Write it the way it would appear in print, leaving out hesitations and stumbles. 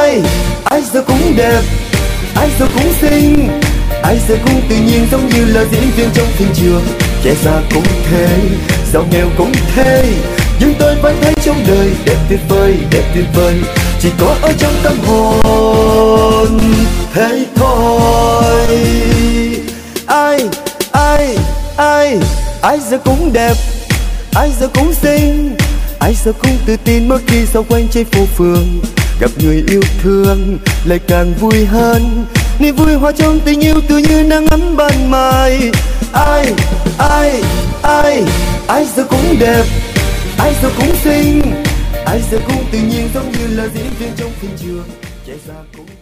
ai giờ cũng đẹp, ai giờ cũng xinh, ai giờ cũng tự nhiên giống như là diễn viên trong phim trường. Trẻ già cũng thế, giàu nghèo cũng thế, nhưng tôi vẫn thấy trong đời đẹp tuyệt vời, đẹp tuyệt vời, chỉ có ở trong tâm hồn thế thôi. Ai giờ cũng đẹp, ai giờ cũng xinh, ai giờ cũng tự tin mỗi khi dạo quanh trên phố phường. Gặp người yêu thương lại càng vui hơn, niềm vui hòa trong tình yêu tự như nắng ấm ban mai. Ai giờ cũng đẹp, ai giờ cũng xinh, ai giờ cũng tự nhiên giống như là diễn viên trong phim trường. Trẻ già cũng